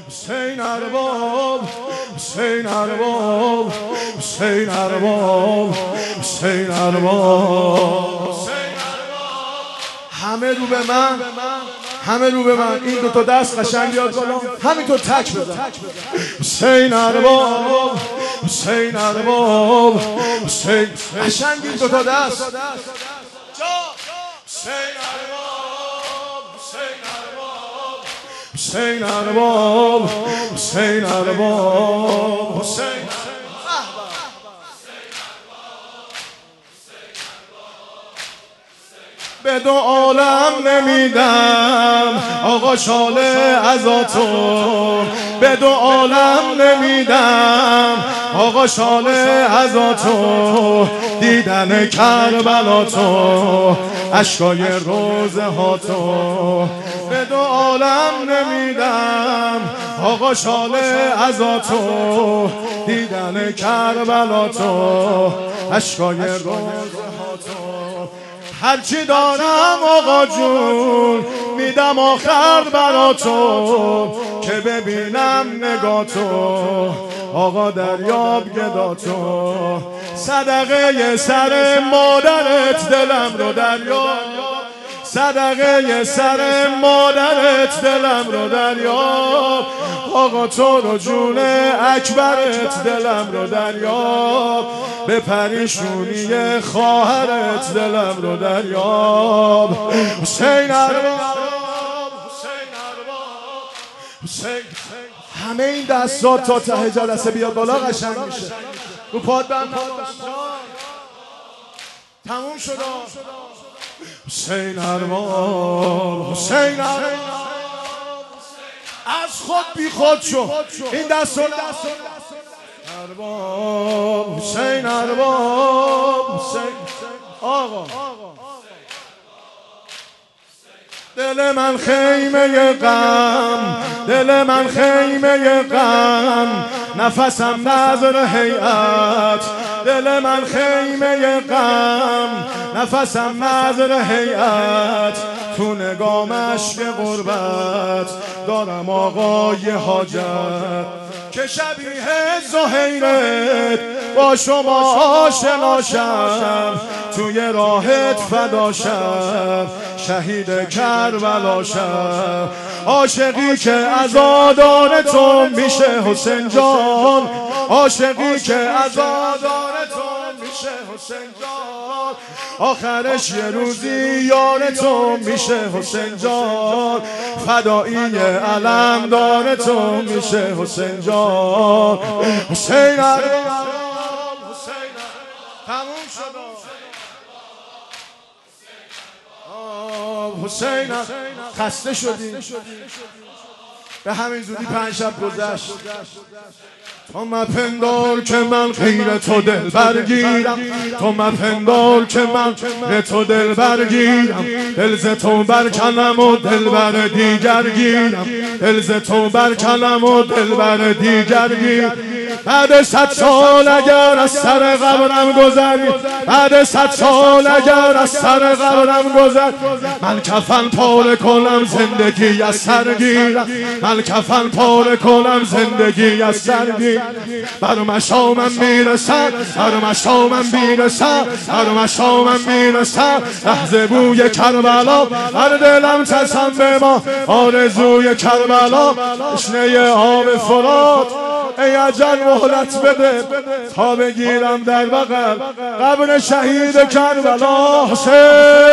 حسین ارباب، حسین ارباب، حسین ارباب، حسین ارباب. همه رو به من، همه رو به من. این دو تا دست قشنگ بیاد بالا، همینطور تک بزن. حسین ارباب، حسین ارباب، حسین قشنگ این دو تا دست. حسین ارباب، حسین ارباب، حسین ارباب، حسین. به دو عالم نمیدم آقا شاله عزاتو، به دو عالم نمیدم آقا شاله عزاتو، دیدن کربلا تو، اشکای روزه ها تو. به دو عالم نمیدم آقا شاله عزاتو، دیدن کربلا تو، اشکای روزه ها تو. هرچی دارم آقا جون میدم آخر برا تو، که ببینم نگاه تو آقا دریاب گدا تو. صدقه سر مادرت دلم رو دریاب، صدقه سر مادرت دلم رو دریاب، آقا تو رو جون اکبرت دلم رو دریاب، به پریشونی خواهرت دلم رو دریاب. حسین ارباب، حسین ارباب، حسین. همه این دستات تا ته جلسه بیاد بالا قشنگ میشه. رو پاد بند تموم شد. حسین ارباب، حسین ارباب، از خود بی خود شو. این دست ارباب، حسین ارباب، حسین. آقا دل من خیمه غم، دل من خیمه غم، نفسم نظر هیئت، دل من خیمه غم، نفسم نظر هیئت، تو نگام عشق غربت دارم آقای حاجت، که شبیه زهیرت با شما آشنا شم، توی راهت فدا شم، شهید کربلا شم. عاشقی که عزادار تو میشه حسین جان، عاشقی که عزادار تو میشه حسین جان، آخرش یه روزی یار تو میشه حسین جان، فدایی علمدار تو میشه حسین جان. حسین ارباب، حسین تموم شد. حسین خسته شدی، به همین زودی 5 شب گذشت. تو مپندار که من غیر تو دل برگیرم، تو مپندار که من غیر تو دل برگیرم، دل ز تو برکنم و دل بر دیگر گیرم، دل ز تو برکنم و دل بر دیگر گیرم. بعد 100 سال اگر از سر قبرم گذری، بعد 100 سال اگر از سر قبرم گذر، من کفن پاره کنم زندگی از سر گیرم، من کفن پاره کنم زندگی از سر گیرم. بر مشامم میرسم، بر مشامم میرسم، بر مشامم میرسم، لحظه بوی کربلا بر دلم تسم به ما، آرزوی کربلا تشنه آب فرات. ای اجل مهلت بده تا بگیرم در بغل قبر شهید کربلا. حسین